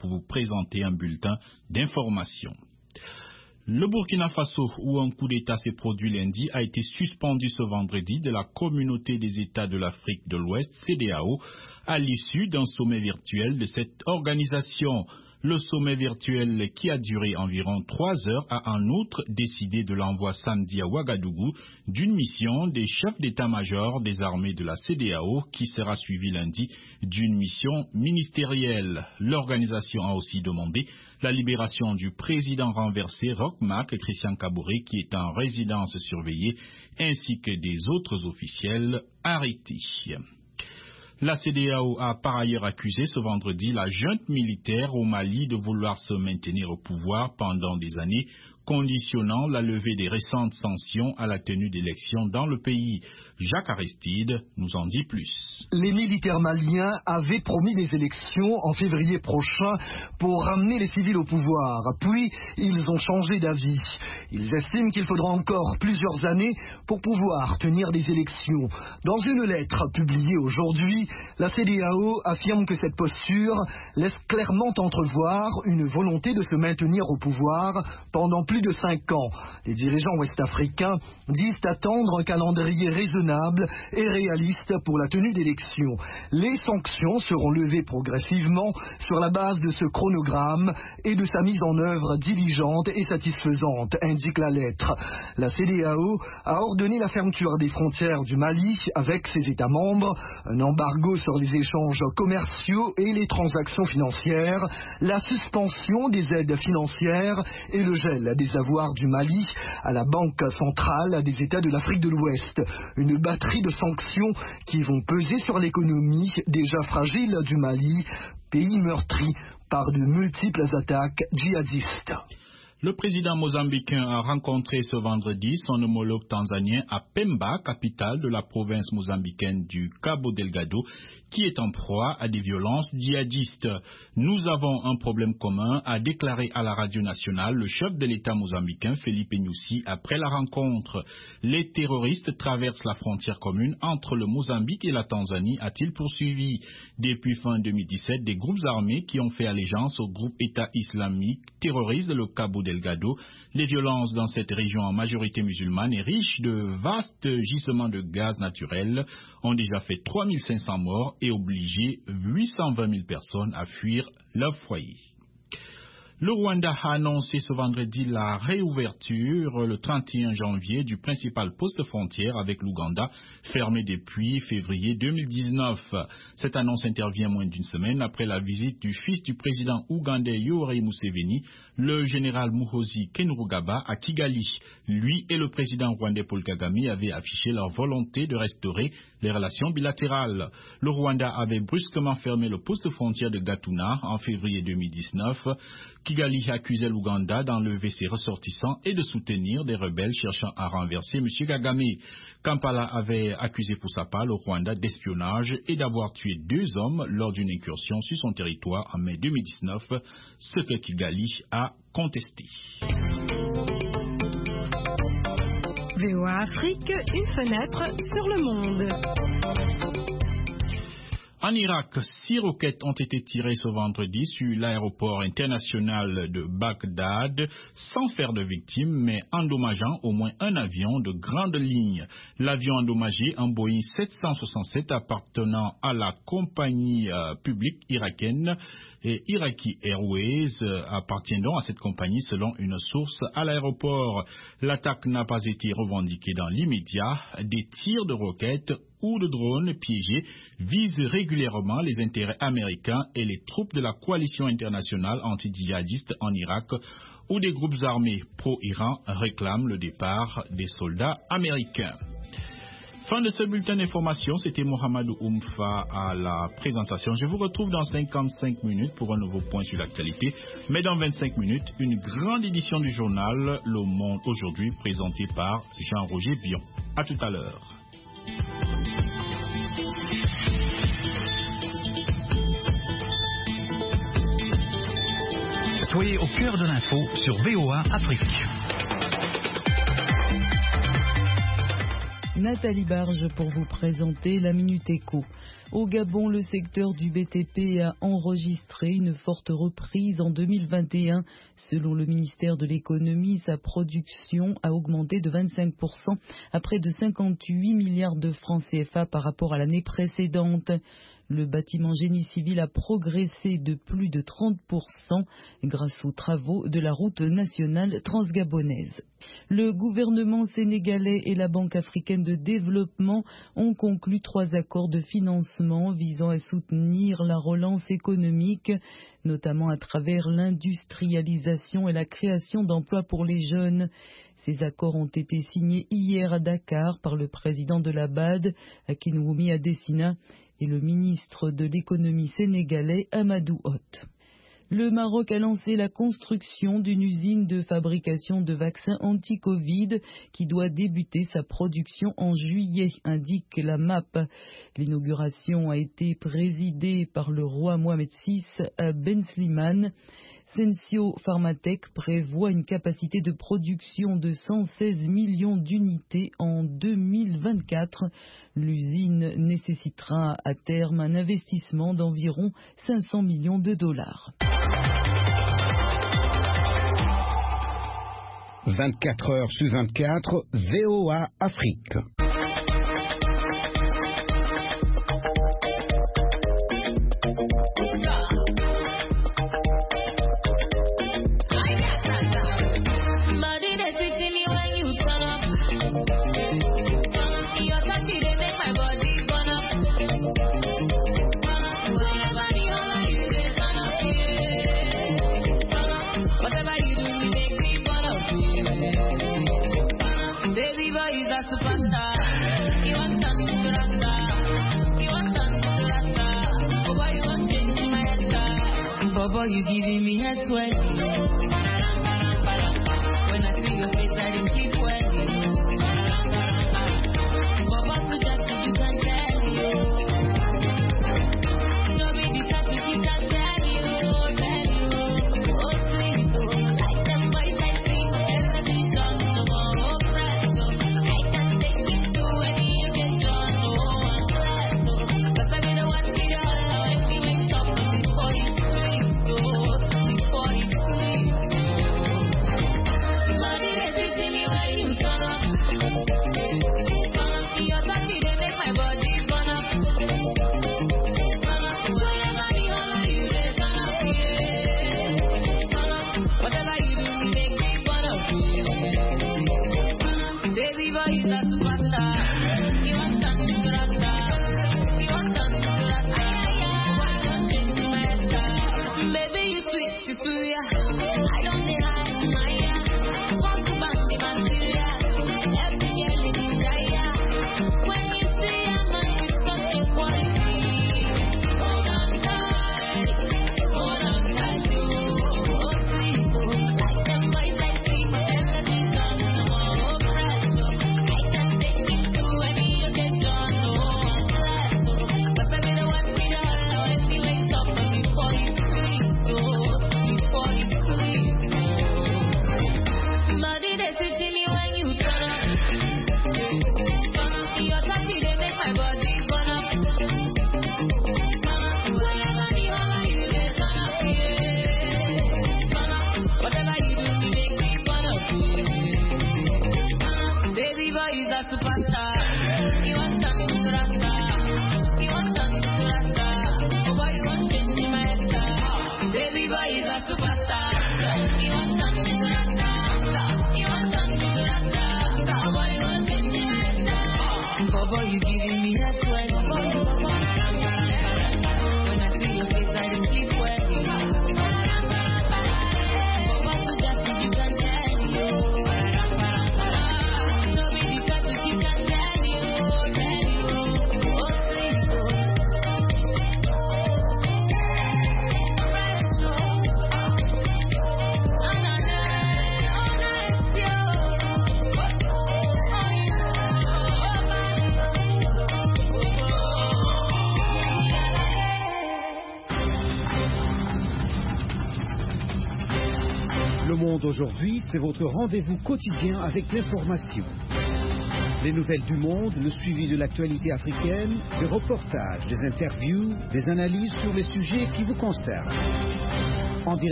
pour vous présenter un bulletin d'information. Le Burkina Faso, où un coup d'État s'est produit lundi, a été suspendu ce vendredi de la Communauté des États de l'Afrique de l'Ouest, CEDEAO, à l'issue d'un sommet virtuel de cette organisation. Le sommet virtuel, qui a duré environ 3 heures, a en outre décidé de l'envoi samedi à Ouagadougou d'une mission des chefs d'état-major des armées de la CEDEAO, qui sera suivie lundi d'une mission ministérielle. L'organisation a aussi demandé la libération du président renversé Roch Marc Christian Kaboré, qui est en résidence surveillée, ainsi que des autres officiels arrêtés. La CEDEAO a par ailleurs accusé ce vendredi la junte militaire au Mali de vouloir se maintenir au pouvoir pendant des années, conditionnant la levée des récentes sanctions à la tenue d'élections dans le pays. Jacques Aristide nous en dit plus. Les militaires maliens avaient promis des élections en février prochain pour ramener les civils au pouvoir. Puis, ils ont changé d'avis. Ils estiment qu'il faudra encore plusieurs années pour pouvoir tenir des élections. Dans une lettre publiée aujourd'hui, la CEDEAO affirme que cette posture laisse clairement entrevoir une volonté de se maintenir au pouvoir pendant plus de 5 ans. Les dirigeants ouest-africains disent attendre un calendrier raisonnable et réaliste pour la tenue d'élections. Les sanctions seront levées progressivement sur la base de ce chronogramme et de sa mise en œuvre diligente et satisfaisante, indique la lettre. La CEDEAO a ordonné la fermeture des frontières du Mali avec ses États membres, un embargo sur les échanges commerciaux et les transactions financières, la suspension des aides financières et le gel des avoirs du Mali à la Banque centrale des États de l'Afrique de l'Ouest. Une batterie de sanctions qui vont peser sur l'économie déjà fragile du Mali, pays meurtri par de multiples attaques djihadistes. Le président mozambicain a rencontré ce vendredi son homologue tanzanien à Pemba, capitale de la province mozambicaine du Cabo Delgado, qui est en proie à des violences djihadistes. Nous avons un problème commun, a déclaré à la radio nationale le chef de l'État mozambicain, Felipe Nyusi, après la rencontre. Les terroristes traversent la frontière commune entre le Mozambique et la Tanzanie, a-t-il poursuivi. Depuis fin 2017, des groupes armés qui ont fait allégeance au groupe État islamique terrorisent le Cabo Delgado. Les violences dans cette région en majorité musulmane et riche de vastes gisements de gaz naturel ont déjà fait 3500 morts et obligé 820 000 personnes à fuir leur foyer. Le Rwanda a annoncé ce vendredi la réouverture le 31 janvier du principal poste frontière avec l'Ouganda, fermé depuis février 2019. Cette annonce intervient moins d'une semaine après la visite du fils du président ougandais Yoweri Museveni, le général Muhoozi Kainerugaba, à Kigali. Lui et le président rwandais Paul Kagame avaient affiché leur volonté de restaurer les relations bilatérales. Le Rwanda avait brusquement fermé le poste frontière de Gatuna en février 2019. Kigali accusait l'Ouganda d'enlever ses ressortissants et de soutenir des rebelles cherchant à renverser M. Kagame. Kampala avait accusé pour sa part le Rwanda d'espionnage et d'avoir tué 2 hommes lors d'une incursion sur son territoire en mai 2019, ce que Kigali a contesté. VOA Afrique, une fenêtre sur le monde. En Irak, 6 roquettes ont été tirées ce vendredi sur l'aéroport international de Bagdad sans faire de victimes, mais endommageant au moins un avion de grande ligne. L'avion endommagé, un Boeing 767 appartenant à la compagnie publique irakienne et Iraqi Airways appartient donc à cette compagnie selon une source à l'aéroport. L'attaque n'a pas été revendiquée dans l'immédiat. Des tirs de roquettes ou de drones piégés visent régulièrement les intérêts américains et les troupes de la coalition internationale anti-djihadiste en Irak, où des groupes armés pro-Iran réclament le départ des soldats américains. Fin de ce bulletin d'information, c'était Mohamedou Oumfa à la présentation. Je vous retrouve dans 55 minutes pour un nouveau point sur l'actualité. Mais dans 25 minutes, une grande édition du journal Le Monde aujourd'hui, présentée par Jean-Roger Bion. À tout à l'heure. Soyez au cœur de l'info sur VOA Afrique. Nathalie Barge pour vous présenter la Minute Éco. Au Gabon, le secteur du BTP a enregistré une forte reprise en 2021. Selon le ministère de l'économie, sa production a augmenté de 25% à près de 58 milliards de francs CFA par rapport à l'année précédente. Le bâtiment génie civil a progressé de plus de 30% grâce aux travaux de la route nationale transgabonaise. Le gouvernement sénégalais et la Banque africaine de développement ont conclu 3 accords de financement visant à soutenir la relance économique, notamment à travers l'industrialisation et la création d'emplois pour les jeunes. Ces accords ont été signés hier à Dakar par le président de la BAD, Akinwumi Adesina, et le ministre de l'économie sénégalais, Amadou Hott. Le Maroc a lancé la construction d'une usine de fabrication de vaccins anti-Covid qui doit débuter sa production en juillet, indique la MAP. L'inauguration a été présidée par le roi Mohamed VI à Ben Slimane. Sensio Pharmatech prévoit une capacité de production de 116 millions d'unités en 2024. L'usine nécessitera à terme un investissement d'environ 500 millions de dollars. 24 heures sur 24, VOA Afrique. You giving me head sweat. When I see your face, I just keep sweating. Baba to just you can tell you. No be the touch you can tell you. Oh sweet, like them boys I sing. Every song no more fresh. I can take you to any occasion. Oh I'm glad so. Cause I be the one with the hollow and feeling top before you sleep. Before you sleep, somebody that is in you when you turn up. Your touch they make my body burn up. Whenever the whole you they turn up, yeah. Whatever you do, you make me burn up, yeah. Baby boy, you got to faster. You want something to rasta. You want something to rasta. Why don't change my style? Baby, you sweet, you too, yeah. I don't need hide my yeah. Want to bang the bacteria. Every girl in desire. When you see a man with something quality, hold on tight, you. Oh, sweet, like them boys I see. Every song no more fresh. I can take you to any occasion. Oh, I'm glad so. But baby, the one with the hollow and feeling top before you sleep. Before you sleep, somebody they sit in you when you turn up. Your touch they make my body burn up. Whenever the whole you they turn up, yeah. Whatever you do, you make me burn up, yeah. Baby boy, you got to superstar. You want something to rasta. You want something to rasta. Oh boy, you want change in my style. Baby boy, you got to superstar. You want something to rasta. You want something to rasta. Oh boy, you want change in my style. Oh boy, you giving me that sweat. When I see your face, I just keep sweating. Baba to just you can tell you. No be the touch you can tell you. Oh sweet soul. Le Monde aujourd'hui, c'est votre rendez-vous quotidien avec l'information. Les nouvelles du monde, le suivi de l'actualité africaine, des reportages, des interviews, des analyses sur les sujets qui vous concernent. En direct